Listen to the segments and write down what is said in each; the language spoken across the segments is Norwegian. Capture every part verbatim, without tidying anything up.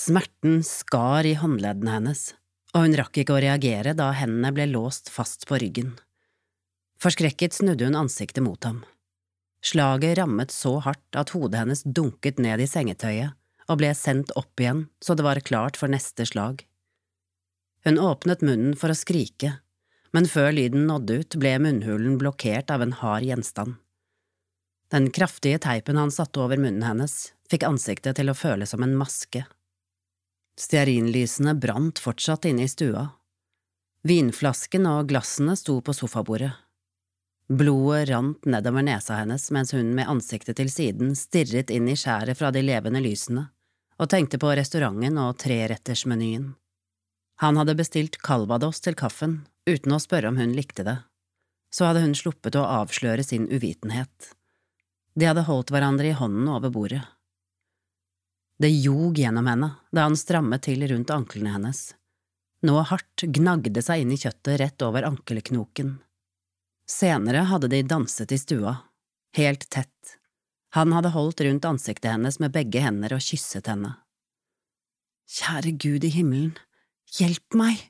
Smerten skar i håndleddene hennes, og hun rakk ikke å reagere da hendene ble låst fast på ryggen. Forskrekket snudde hun ansiktet mot ham. Slaget rammet så hardt at hodet hennes dunket ned i sengetøyet og ble sendt opp igjen så det var klart for neste slag. Hun åpnet munnen for å skrike, men før lyden nådde ut ble munnhulen blokkert av en hard gjenstand. Den kraftige teipen han satte over munnen hennes fikk ansiktet til å føle som en maske. Stearinlysene brant fortsatt inne i stua. Vinflasken og glassene sto på sofabordet. Blodet rant nedover nesa hennes mens hun med ansiktet til siden stirret inn i skjæret fra de levende lysene og tenkte på restauranten og trerettersmenyen. Han hadde bestilt calvados til kaffen uten å spørre om hun likte det. Så hadde hun sluppet å avsløre sin uvitenhet. De hadde holdt hverandre i hånden over bordet. Det jog gjennom henne da han strammet til rundt anklene hennes. Noe hardt gnagde seg inn i kjøttet rett over ankelknoken. Senere hadde de danset i stua, helt tett. Han hadde holdt rundt ansiktet hennes med begge hender og kysset henne. Kjære Gud i himmelen, hjelp meg!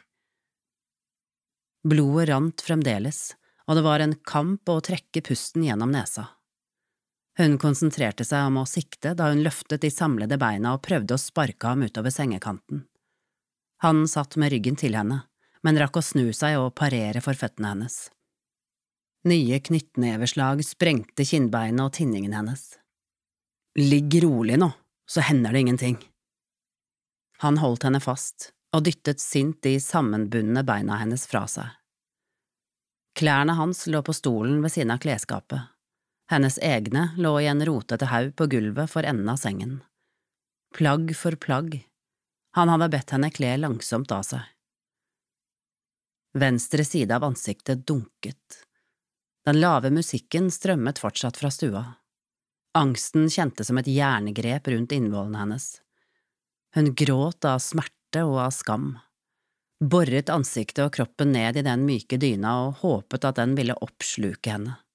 Blodet rant fremdeles, og det var en kamp å trekke pusten gjennom nesa. Hun konsentrerte seg om å sikte da hun løftet de samlede beina og prøvde å sparke ham utover sengekanten. Han satt med ryggen til henne, men rakk å snu seg og parere for føttene hennes. Nye knyttneveslag sprengte kinnbeinet og tinningen hennes. Ligg rolig nå, så hender det ingenting. Han holdt henne fast og dyttet sint de sammenbundne beina hennes fra seg. Klærne hans lå på stolen ved siden av klesskapet. Hennes egne lå i en rotete haug på gulvet for enden av sengen. Plagg for plagg. Han hadde bedt henne kle langsomt av seg. Venstre side av ansiktet dunket. Den lave musikken strømmet fortsatt fra stua. Angsten kjente som et jerngrep rundt innvollene hennes. Hun gråt av smerte og av skam. Borret ansiktet og kroppen ned i den myke dyna og håpet at den ville oppsluke henne.